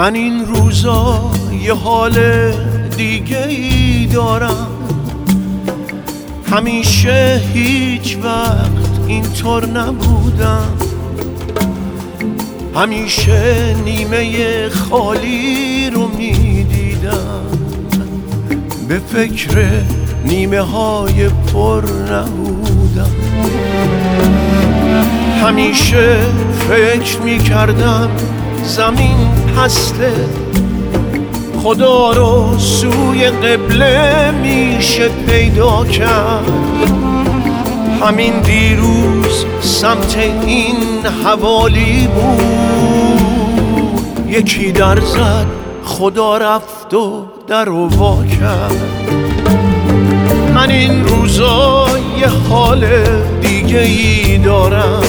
من این روزا یه حال دیگه ای دارم، همیشه هیچ وقت اینطور نبودم، همیشه نیمه خالی رو میدیدم، به فکر نیمه های پر نبودم. همیشه فکر میکردم زمین پسته، خدا رو سوی قبله میشه پیدا کرد. همین دیروز سمت این حوالی بود، یکی در زد خدا رفت و در رو وا کرد. من این روزا یه حال دیگه ای دارم،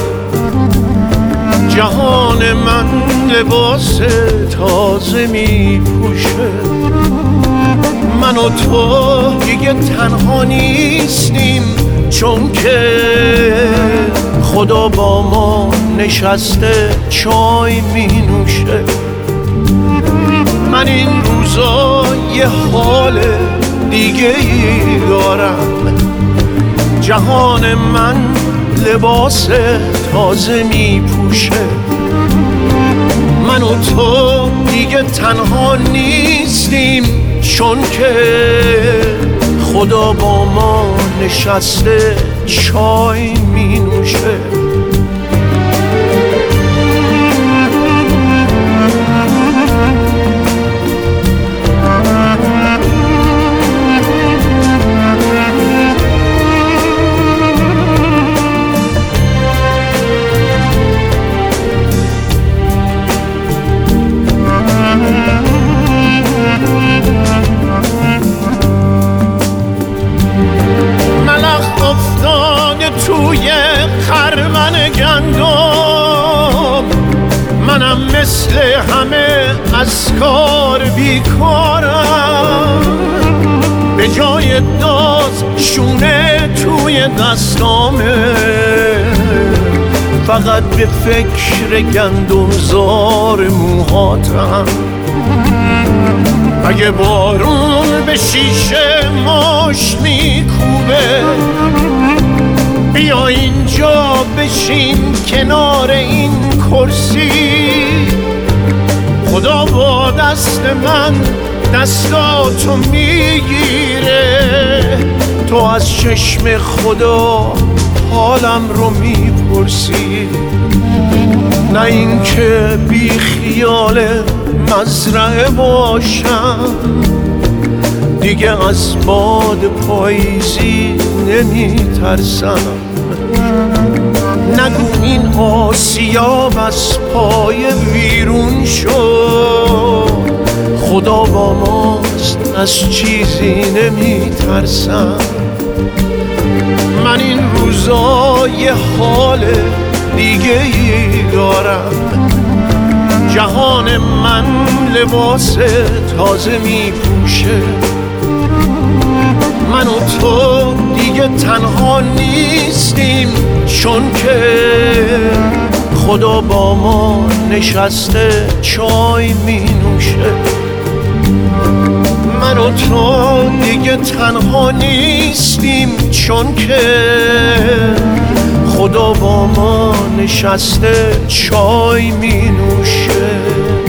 جهان من لباس تازه می پوشه. من و تو دیگه تنها نیستیم، چون که خدا با ما نشسته چای می نوشه. من این روزا یه حال دیگه ای دارم، جهان من لباس تازه می پوشه. من و تو دیگه تنها نیستیم، چون که خدا با ما نشسته چای می نوشه. توی خرمن گندم، منم مثل همه از کار بیکارم. به جای داز شونه توی دستامه، فقط به فکر گندم زار موهاتم. اگه بارون به شیشه ماش میکوبه، بیا اینجا بشین کنار این کرسی. خدا با دست من دستاتو میگیره، تو از چشم خدا حالم رو میپرسی. نه این که بی خیال مزرعه باشم، دیگه از باد پاییزی نمیترسم. نگو این آسیاب از پای ویرون شد، خدا با ماست از چیزی نمیترسم. من این روزا یه حال دیگه ای دارم، جهان من لباس تازه می پوشه. من و تو دیگه تنها نیستیم، چون که خدا با ما نشسته چای می نوشه. من و تو دیگه تنها نیستیم، چون که خدا با ما نشسته چای می نوشه.